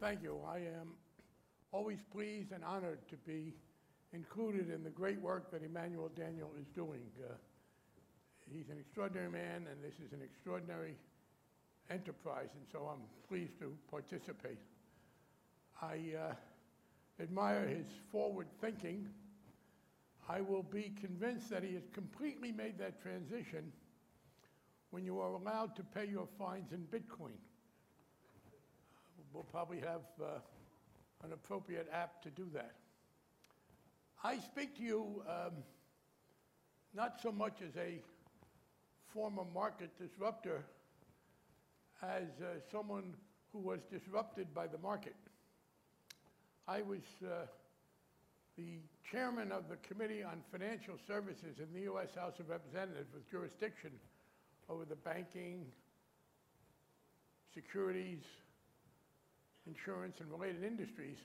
Thank you. I am always pleased and honored to be included in the great work that Emmanuel Daniel is doing. He's an extraordinary man, and this is an extraordinary enterprise, and so I'm pleased to participate. I admire his forward thinking. I will be convinced that he has completely made that transition when you are allowed to pay your fines in Bitcoin. We'll probably have an appropriate app to do that. I speak to you not so much as a former market disruptor as someone who was disrupted by the market. I was the chairman of the Committee on Financial Services in the U.S. House of Representatives with jurisdiction over the banking, securities, insurance, and related industries,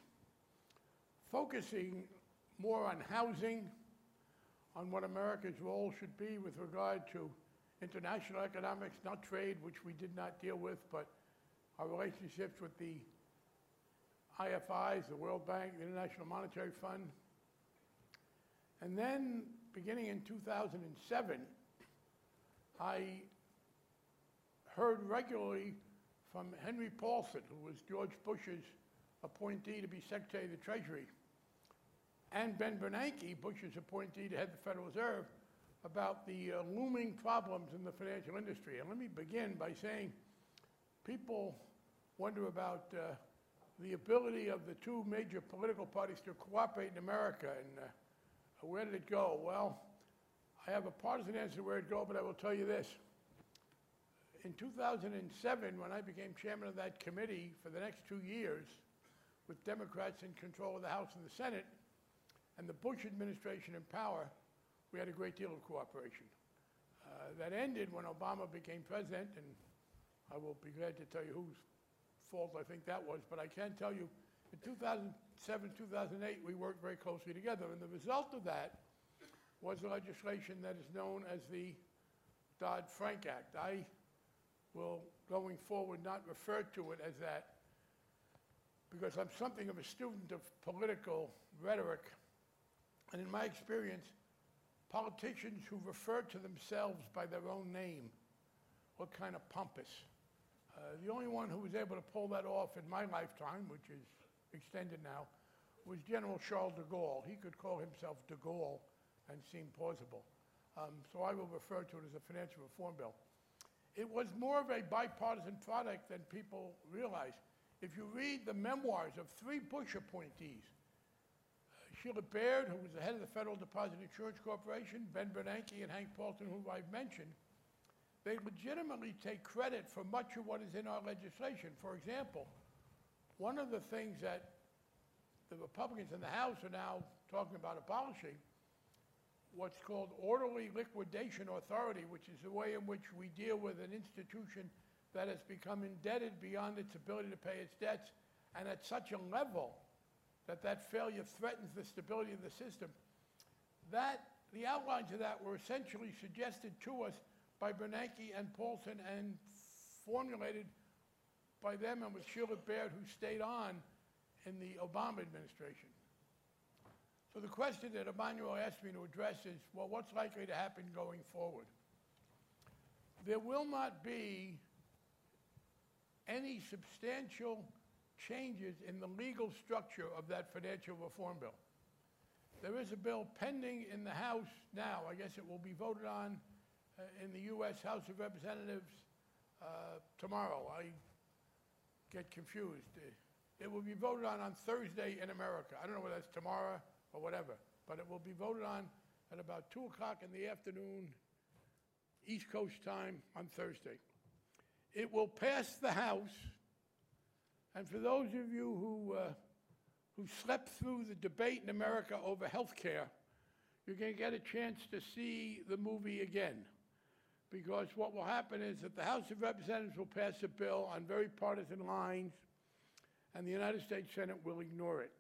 focusing more on housing, on what America's role should be with regard to international economics, not trade, which we did not deal with, but our relationships with the IFIs, the World Bank, the International Monetary Fund. And then, beginning in 2007, I heard regularly from Henry Paulson, who was George Bush's appointee to be Secretary of the Treasury, and Ben Bernanke, Bush's appointee to head the Federal Reserve, about the looming problems in the financial industry. And let me begin by saying people wonder about the ability of the two major political parties to cooperate in America, and where did it go? Well, I have a partisan answer to where it go, but I will tell you this. In 2007, when I became chairman of that committee for the next 2 years, with Democrats in control of the House and the Senate, and the Bush administration in power, we had a great deal of cooperation. That ended when Obama became president, and I will be glad to tell you whose fault I think that was, but I can tell you in 2007, 2008, we worked very closely together, and the result of that was the legislation that is known as the Dodd-Frank Act. I will, going forward, not refer to it as that because I'm something of a student of political rhetoric, and in my experience, politicians who refer to themselves by their own name look kind of pompous. The only one who was able to pull that off in my lifetime, which is extended now, was General Charles de Gaulle. He could call himself de Gaulle and seem plausible. So I will refer to it as a financial reform bill. It was more of a bipartisan product than people realize. If you read the memoirs of 3 Bush appointees, Sheila Baird, who was the head of the Federal Deposit Insurance Corporation, Ben Bernanke, and Hank Paulson, who I've mentioned, they legitimately take credit for much of what is in our legislation. For example, one of the things that the Republicans in the House are now talking about abolishing, what's called orderly liquidation authority, which is the way in which we deal with an institution that has become indebted beyond its ability to pay its debts, and at such a level that that failure threatens the stability of the system. The outlines of that were essentially suggested to us by Bernanke and Paulson and formulated by them and with Sheila Baird, who stayed on in the Obama administration. So the question that Emmanuel asked me to address is, well, what's likely to happen going forward? There will not be any substantial changes in the legal structure of that financial reform bill. There is a bill pending in the House now. I guess it will be voted on in the U.S. House of Representatives tomorrow. I get confused. It will be voted on Thursday in America. I don't know whether that's tomorrow or whatever, but it will be voted on at about 2 o'clock in the afternoon, East Coast time on Thursday. It will pass the House, and for those of you who slept through the debate in America over health care, you're going to get a chance to see the movie again. Because what will happen is that the House of Representatives will pass a bill on very partisan lines, and the United States Senate will ignore it.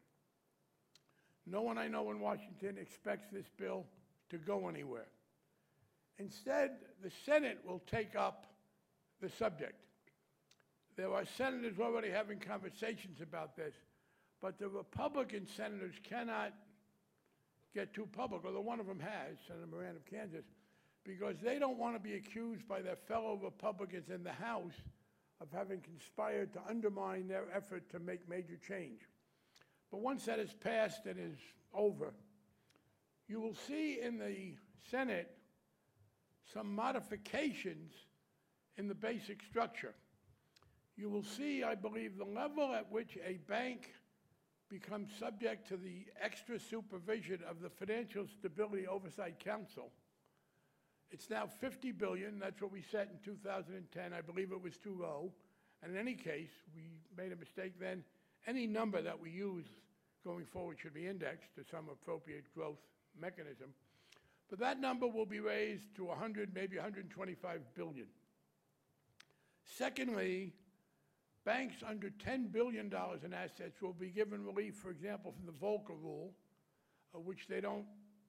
No one I know in Washington expects this bill to go anywhere. Instead, the Senate will take up the subject. there are senators already having conversations about this, but the Republican senators cannot get too public, although one of them has, Senator Moran of Kansas, because they don't want to be accused by their fellow Republicans in the House of having conspired to undermine their effort to make major change. But once that is passed and is over, you will see in the Senate some modifications in the basic structure. You will see, I believe, the level at which a bank becomes subject to the extra supervision of the Financial Stability Oversight Council. It's now $50 billion. That's what we set in 2010. I believe it was too low. And in any case, we made a mistake then. Any number that we use going forward should be indexed to some appropriate growth mechanism. But that number will be raised to 100, maybe 125 billion. Secondly, banks under $10 billion in assets will be given relief, for example, from the Volcker Rule, which they don't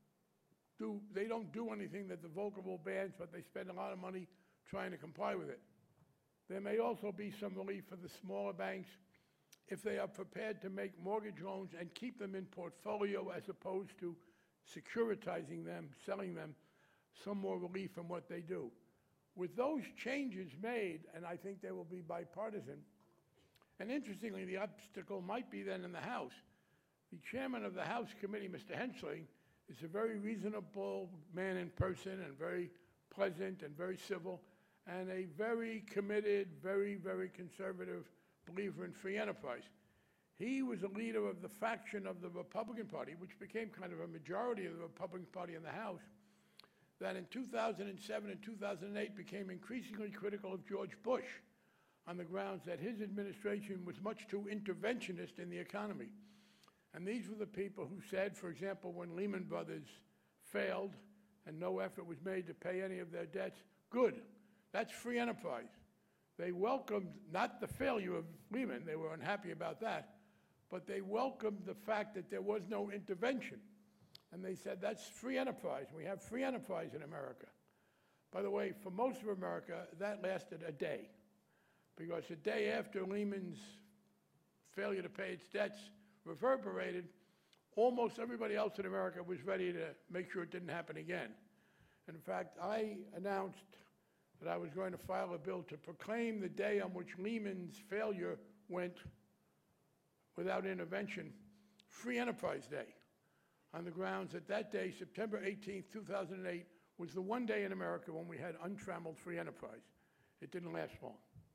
do anything that the Volcker Rule bans, but they spend a lot of money trying to comply with it. There may also be some relief for the smaller banks if they are prepared to make mortgage loans and keep them in portfolio as opposed to securitizing them, selling them, some more relief from what they do. With those changes made, and I think they will be bipartisan, and interestingly, the obstacle might be then in the House. The chairman of the House committee, Mr. Henschling, is a very reasonable man in person and very pleasant and very civil and a very committed, very, very conservative believer in free enterprise. He was a leader of the faction of the Republican Party, which became kind of a majority of the Republican Party in the House, that in 2007 and 2008 became increasingly critical of George Bush on the grounds that his administration was much too interventionist in the economy. And these were the people who said, for example, when Lehman Brothers failed and no effort was made to pay any of their debts, good, that's free enterprise. They welcomed not the failure of Lehman, they were unhappy about that, but they welcomed the fact that there was no intervention. And they said, that's free enterprise. We have free enterprise in America. By the way, for most of America, that lasted a day, because a day after Lehman's failure to pay its debts reverberated, almost everybody else in America was ready to make sure it didn't happen again. In fact, I announced that I was going to file a bill to proclaim the day on which Lehman's failure went without intervention Free Enterprise Day, on the grounds that that day, September 18th, 2008, was the one day in America when we had untrammeled free enterprise. It didn't last long.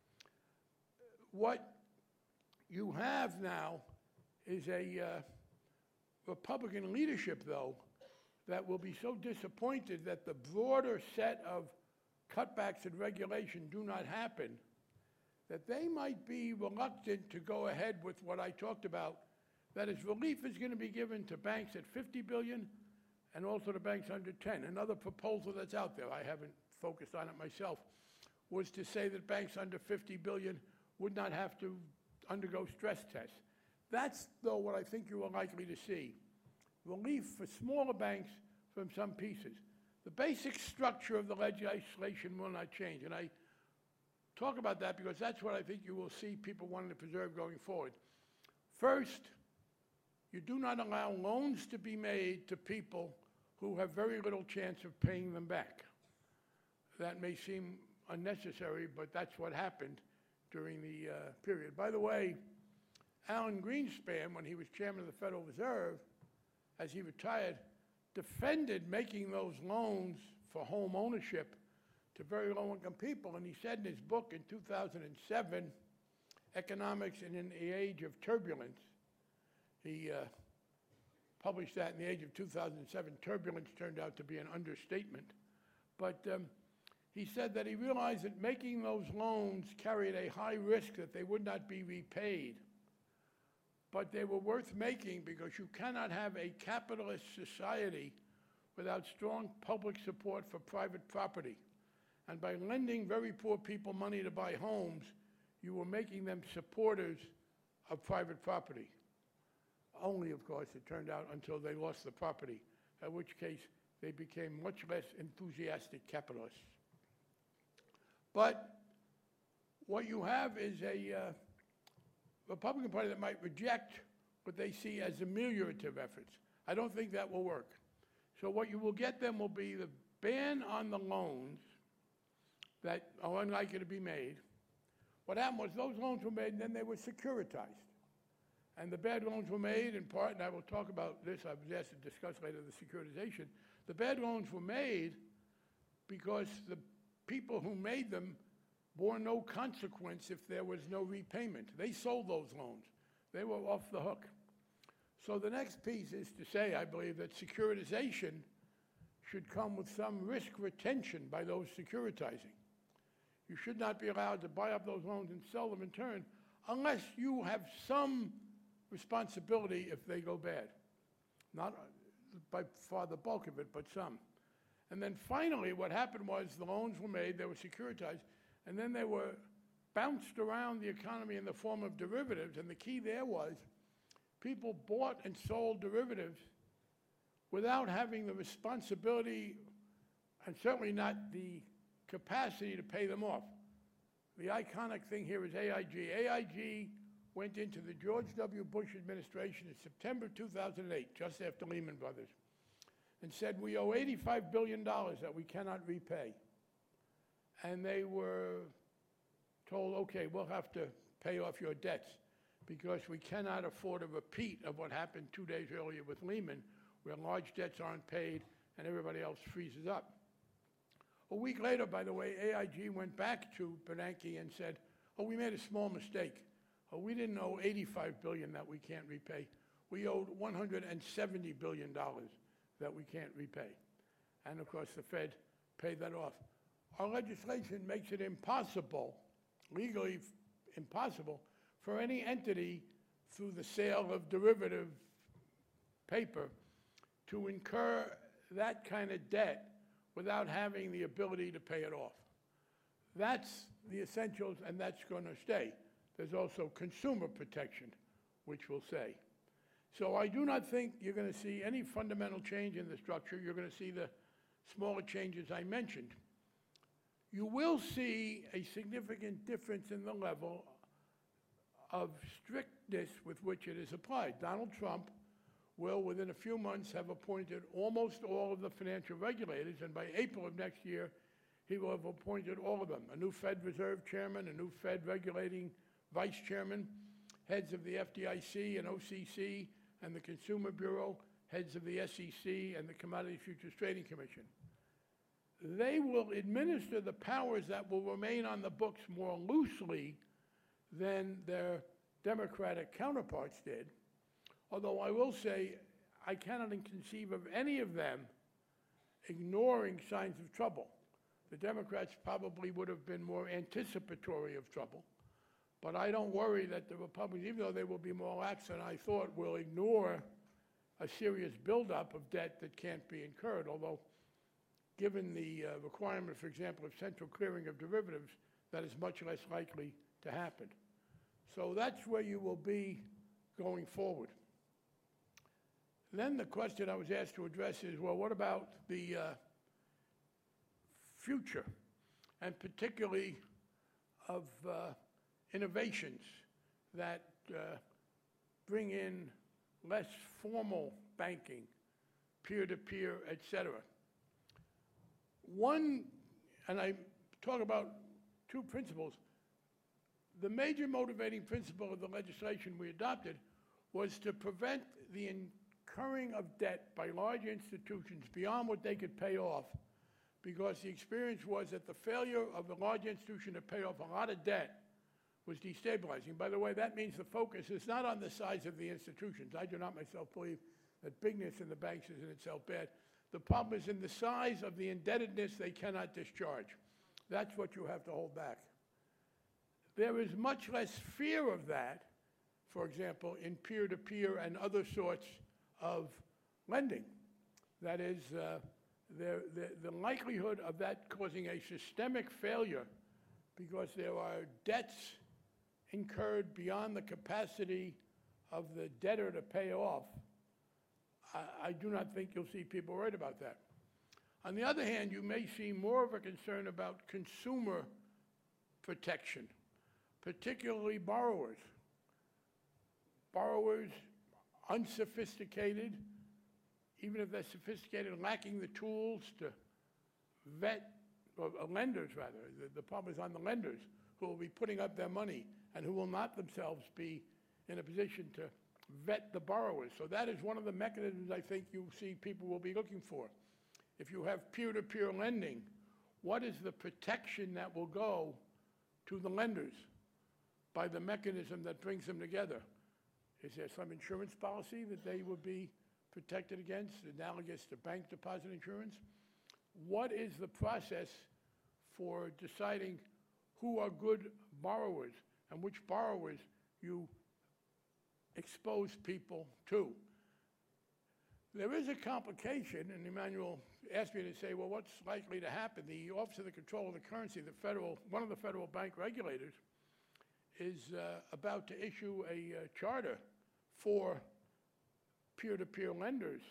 What you have now is a Republican leadership, though, that will be so disappointed that the broader set of cutbacks and regulation do not happen, that they might be reluctant to go ahead with what I talked about, that is, relief is going to be given to banks at $50 billion and also to banks under 10. Another proposal that's out there, I haven't focused on it myself, was to say that banks under $50 billion would not have to undergo stress tests. That's, though, what I think you are likely to see. Relief for smaller banks from some pieces. The basic structure of the legislation will not change, and I talk about that because that's what I think you will see people wanting to preserve going forward. First, you do not allow loans to be made to people who have very little chance of paying them back. That may seem unnecessary, but that's what happened during the period. By the way, Alan Greenspan, when he was chairman of the Federal Reserve, as he retired, defended making those loans for home ownership to very low-income people. And he said in his book in 2007, Economics in an Age of Turbulence, he published that in the age of 2007. Turbulence turned out to be an understatement. But he said that he realized that making those loans carried a high risk that they would not be repaid. But they were worth making because you cannot have a capitalist society without strong public support for private property. And by lending very poor people money to buy homes, you were making them supporters of private property. Only, of course, it turned out until they lost the property, in which case they became much less enthusiastic capitalists. But what you have is a Republican Party that might reject what they see as ameliorative efforts. I don't think that will work. So what you will get then will be the ban on the loans that are unlikely to be made. What happened was those loans were made and then they were securitized. And the bad loans were made in part, and I will talk about this, I was asked to discuss later the securitization. The bad loans were made because the people who made them bore no consequence if there was no repayment. They sold those loans. They were off the hook. So the next piece is to say, I believe, that securitization should come with some risk retention by those securitizing. You should not be allowed to buy up those loans and sell them in turn unless you have some responsibility if they go bad. Not by far the bulk of it, but some. And then finally, what happened was the loans were made, they were securitized, and then they were bounced around the economy in the form of derivatives. And the key there was people bought and sold derivatives without having the responsibility and certainly not the capacity to pay them off. The iconic thing here is AIG. AIG went into the George W. Bush administration in September 2008, just after Lehman Brothers, and said, we owe $85 billion that we cannot repay. And they were told, okay, we'll have to pay off your debts because we cannot afford a repeat of what happened 2 days earlier with Lehman, where large debts aren't paid and everybody else freezes up. A week later, by the way, AIG went back to Bernanke and said, oh, we made a small mistake. Oh, we didn't owe $85 billion that we can't repay. We owed $170 billion that we can't repay. And of course, the Fed paid that off. Our legislation makes it impossible, legally impossible, for any entity through the sale of derivative paper to incur that kind of debt without having the ability to pay it off. That's the essentials, and that's going to stay. There's also consumer protection, which will stay. So I do not think you're going to see any fundamental change in the structure. You're going to see the smaller changes I mentioned. You will see a significant difference in the level of strictness with which it is applied. Donald Trump will, within a few months, have appointed almost all of the financial regulators, and by April of next year, he will have appointed all of them. A new Fed Reserve chairman, a new Fed regulating vice chairman, heads of the FDIC and OCC and the Consumer Bureau, heads of the SEC and the Commodity Futures Trading Commission. They will administer the powers that will remain on the books more loosely than their Democratic counterparts did. Although I will say, I cannot conceive of any of them ignoring signs of trouble. The Democrats probably would have been more anticipatory of trouble. But I don't worry that the Republicans, even though they will be more lax than I thought, will ignore a serious buildup of debt that can't be incurred. Although, given the requirement, for example, of central clearing of derivatives, that is much less likely to happen. So that's where you will be going forward. Then the question I was asked to address is, well, what about the future, and particularly of innovations that bring in less formal banking, peer-to-peer, et cetera. One, and I talk about two principles. The major motivating principle of the legislation we adopted was to prevent the incurring of debt by large institutions beyond what they could pay off, because the experience was that the failure of a large institution to pay off a lot of debt was destabilizing. By the way, that means the focus is not on the size of the institutions. I do not myself believe that bigness in the banks is in itself bad. The problem is in the size of the indebtedness they cannot discharge. That's what you have to hold back. There is much less fear of that, for example, in peer-to-peer and other sorts of lending. That is, the likelihood of that causing a systemic failure because there are debts incurred beyond the capacity of the debtor to pay off, I do not think you'll see people worried about that. On the other hand, you may see more of a concern about consumer protection. particularly borrowers. Borrowers, unsophisticated, even if they're sophisticated, lacking the tools to vet, or lenders rather, the problem is on the lenders who will be putting up their money and who will not themselves be in a position to vet the borrowers. So that is one of the mechanisms I think you see people will be looking for. If you have peer-to-peer lending, what is the protection that will go to the lenders by the mechanism that brings them together? Is there some insurance policy that they would be protected against, analogous to bank deposit insurance? What is the process for deciding who are good borrowers and which borrowers you expose people to? There is a complication, and Emmanuel asked me to say, well, what's likely to happen? The Office of the Control of the Currency, one of the federal bank regulators, is about to issue a charter for peer-to-peer lenders,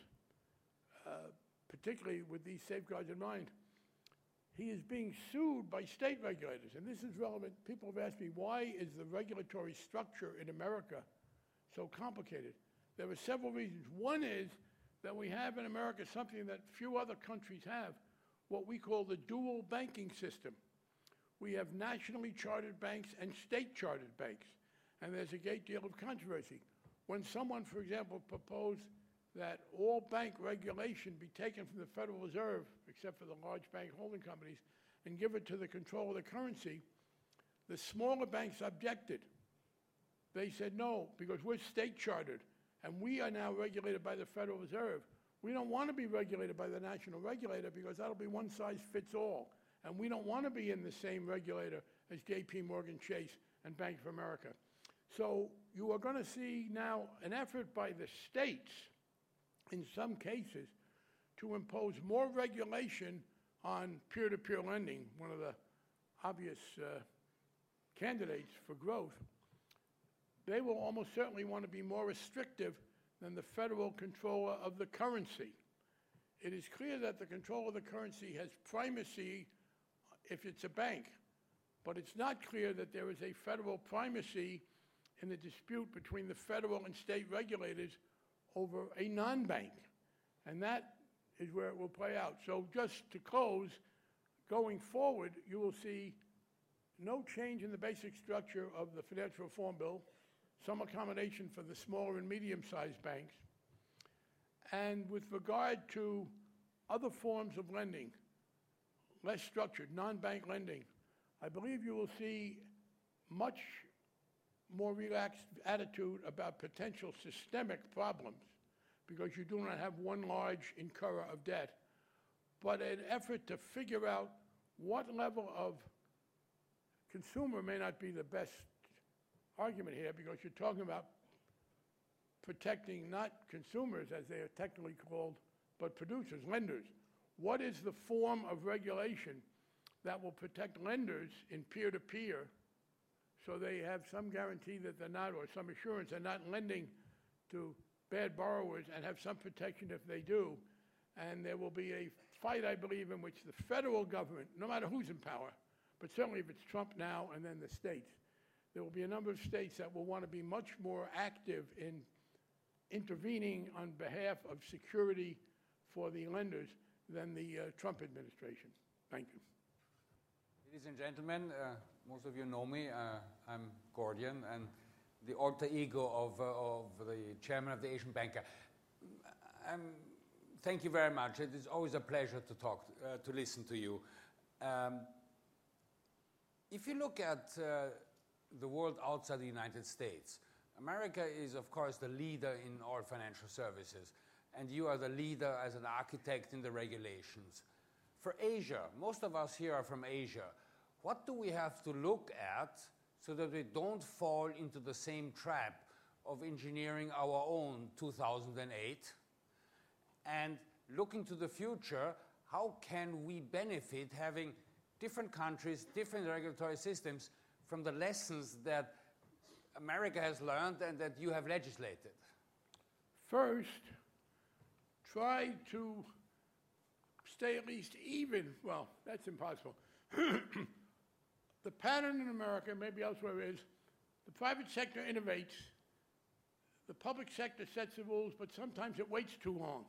particularly with these safeguards in mind. He is being sued by state regulators, and this is relevant. People have asked me, why is the regulatory structure in America so complicated? There are several reasons. One is that we have in America something that few other countries have, what we call the dual banking system. We have nationally chartered banks and state chartered banks, and there's a great deal of controversy. When someone, for example, proposed that all bank regulation be taken from the Federal Reserve, except for the large bank holding companies, and give it to the control of the currency, the smaller banks objected. They said, no, because we're state chartered, and we are now regulated by the Federal Reserve. We don't want to be regulated by the national regulator because that'll be one size fits all. And we don't want to be in the same regulator as JP Morgan Chase and Bank of America. So you are going to see now an effort by the states, in some cases, to impose more regulation on peer-to-peer lending, one of the obvious candidates for growth. They will almost certainly want to be more restrictive than the federal controller of the currency. It is clear that the control of the currency has primacy if it's a bank, but it's not clear that there is a federal primacy in the dispute between the federal and state regulators over a non-bank. And that is where it will play out. So just to close, going forward, you will see no change in the basic structure of the Financial Reform Bill, some accommodation for the smaller and medium-sized banks. And with regard to other forms of lending, less structured, non-bank lending, I believe you will see much more relaxed attitude about potential systemic problems because you do not have one large incurrer of debt, but an effort to figure out what level of consumer may not be the best argument here because you're talking about protecting not consumers as they are technically called, but producers, lenders. What is the form of regulation that will protect lenders in peer-to-peer so they have some guarantee that they're not, or some assurance they're not lending to bad borrowers and have some protection if they do. And there will be a fight, I believe, in which the federal government, no matter who's in power, but certainly if it's Trump now and then the states, there will be a number of states that will want to be much more active in intervening on behalf of security for the lenders than the Trump administration. Thank you. Ladies and gentlemen, most of you know me. I'm Gordian, and the alter ego of the chairman of the Asian Banker. Thank you very much. It is always a pleasure to talk, to listen to you. If you look at the world outside the United States, America is, of course, the leader in all financial services, and you are the leader as an architect in the regulations. For Asia, most of us here are from Asia. What do we have to look at so that we don't fall into the same trap of engineering our own 2008? And looking to the future, how can we benefit having different countries, different regulatory systems from the lessons that America has learned and that you have legislated? First, try to stay at least even, well, that's impossible, the pattern in America, maybe elsewhere, is the private sector innovates, the public sector sets the rules, but sometimes it waits too long.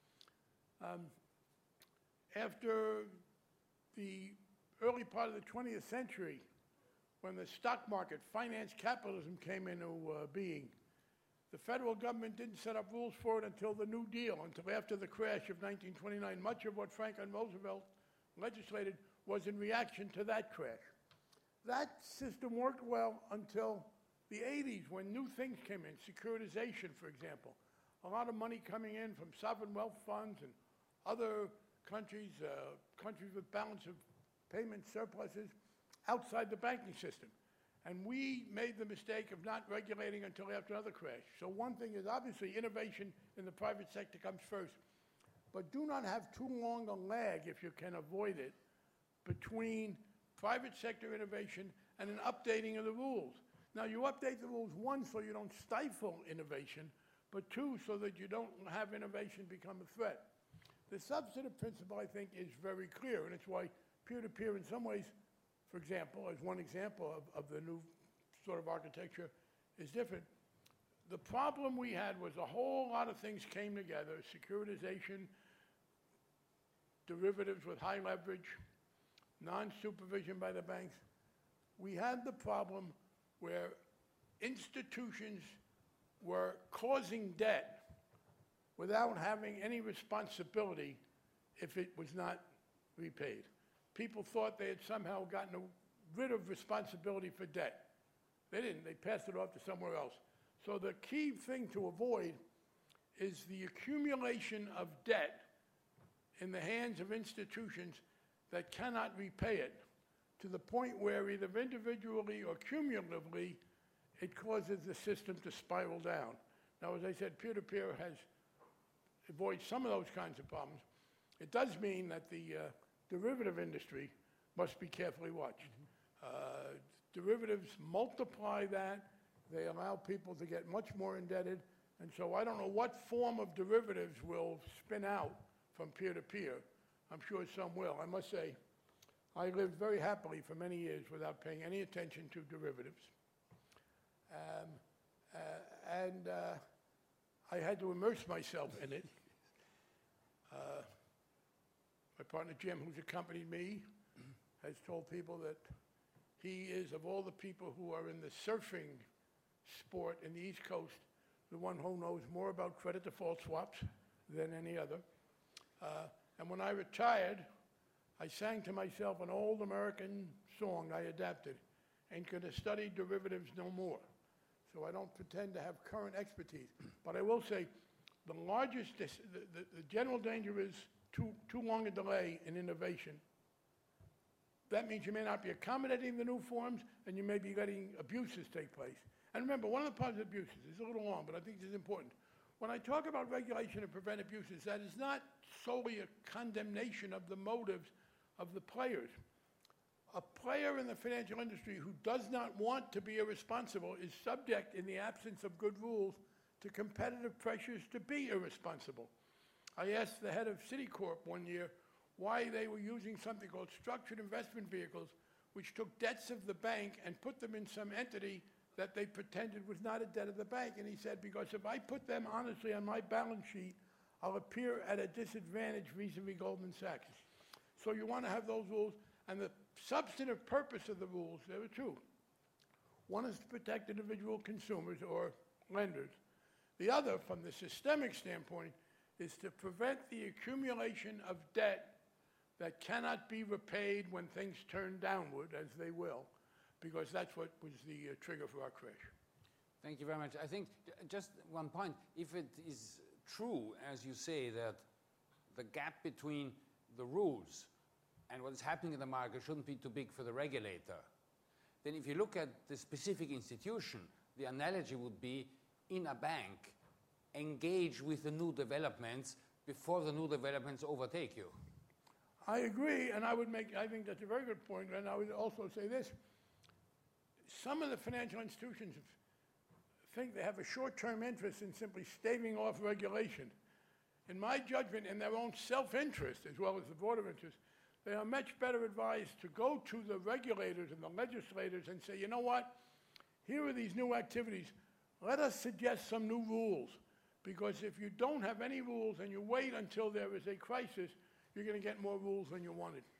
After the early part of the 20th century, when the stock market, finance capitalism came into being, the federal government didn't set up rules for it until the New Deal, until after the crash of 1929. Much of what Franklin Roosevelt legislated was in reaction to that crash. That system worked well until the 80s, when new things came in, securitization, for example. A lot of money coming in from sovereign wealth funds and other countries, countries with balance of payment surpluses outside the banking system. And we made the mistake of not regulating until after another crash. So one thing is, obviously, innovation in the private sector comes first. But do not have too long a lag, if you can avoid it, between private sector innovation and an updating of the rules. Now, you update the rules, one, so you don't stifle innovation, but two, so that you don't have innovation become a threat. The substantive principle, I think, is very clear, and it's why peer-to-peer in some ways, for example, as one example of the new sort of architecture, is different. The problem we had was a whole lot of things came together: securitization, derivatives with high leverage, non-supervision by the banks. We had the problem where institutions were causing debt without having any responsibility if it was not repaid. People thought they had somehow gotten rid of responsibility for debt. They didn't. They passed it off to somewhere else. So the key thing to avoid is the accumulation of debt in the hands of institutions that cannot repay it, to the point where either individually or cumulatively it causes the system to spiral down. Now, as I said, peer-to-peer has avoided some of those kinds of problems. It does mean that the derivative industry must be carefully watched. Derivatives multiply that. They allow people to get much more indebted. And so I don't know what form of derivatives will spin out from peer-to-peer. I'm sure some will. I must say, I lived very happily for many years without paying any attention to derivatives. I had to immerse myself in it. My partner Jim, who's accompanied me, has told people that he is, of all the people who are in the surfing sport in the East Coast, the one who knows more about credit default swaps than any other. And when I retired, I sang to myself an old American song I adapted: "Ain't gonna study derivatives no more." So I don't pretend to have current expertise. But I will say the largest, the general danger is too long a delay in innovation. That means you may not be accommodating the new forms, and you may be letting abuses take place. And remember, one of the parts of abuses is a little long, but I think this is important. When I talk about regulation to prevent abuses, that is not solely a condemnation of the motives of the players. A player in the financial industry who does not want to be irresponsible is subject, in the absence of good rules, to competitive pressures to be irresponsible. I asked the head of Citicorp one year why they were using something called structured investment vehicles, which took debts of the bank and put them in some entity that they pretended was not a debt of the bank. And he said, because if I put them honestly on my balance sheet, I'll appear at a disadvantage vis-a-vis Goldman Sachs. So you want to have those rules, and the substantive purpose of the rules, there are two. One is to protect individual consumers or lenders. The other, from the systemic standpoint, is to prevent the accumulation of debt that cannot be repaid when things turn downward, as they will, because that's what was the trigger for our crash. Thank you very much. I think just one point. If it is true, as you say, that the gap between the rules and what is happening in the market shouldn't be too big for the regulator, then if you look at the specific institution, the analogy would be, in a bank, engage with the new developments before the new developments overtake you. I agree, and I think that's a very good point, and I would also say this. Some of the financial institutions think they have a short-term interest in simply staving off regulation. In my judgment, in their own self-interest, as well as the broader interest, they are much better advised to go to the regulators and the legislators and say, you know what? Here are these new activities. Let us suggest some new rules. Because if you don't have any rules and you wait until there is a crisis, you're going to get more rules than you wanted.